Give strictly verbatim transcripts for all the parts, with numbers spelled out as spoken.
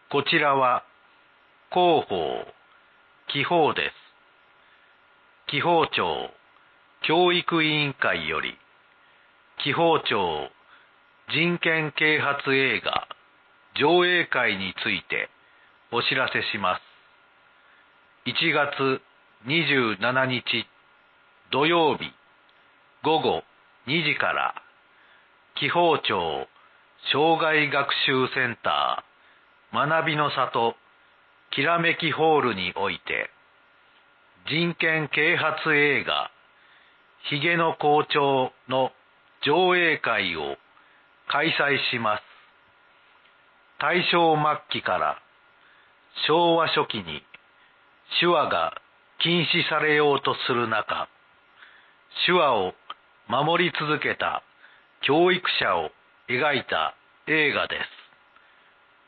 こちらは広報、紀報です。紀報庁教育委員会より、紀報庁人権啓発映画上映会についてお知らせします。いちがつにじゅうしちにち土曜日ごごにじから紀報庁障害学習センター学びの里きらめきホールにおいて人権啓発映画ひげの校長の上映会を開催します。大正末期から昭和初期に手話が禁止されようとする中、手話を守り続けた教育者を描いた映画です。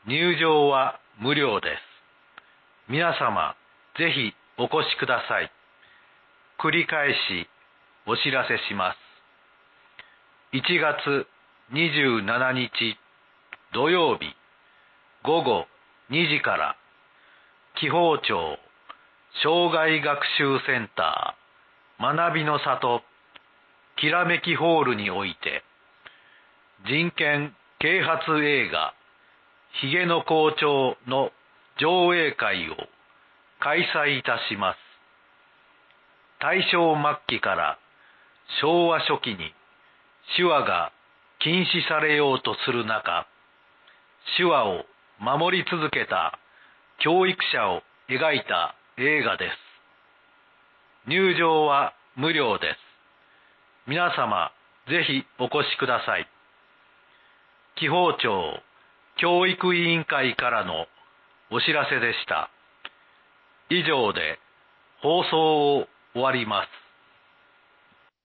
入場は無料です。皆様、ぜひお越しください。繰り返しお知らせします。いちがつにじゅうしちにち土曜日ごごにじから紀報庁障害学習センター学びの里きらめきホールにおいて人権啓発映画ひげの校長の上映会を開催いたします。大正末期から昭和初期に手話が禁止されようとする中、手話を守り続けた教育者を描いた映画です。入場は無料です。皆様、ぜひお越しください。紀報庁教育委員会からのお知らせでした。以上で放送を終わります。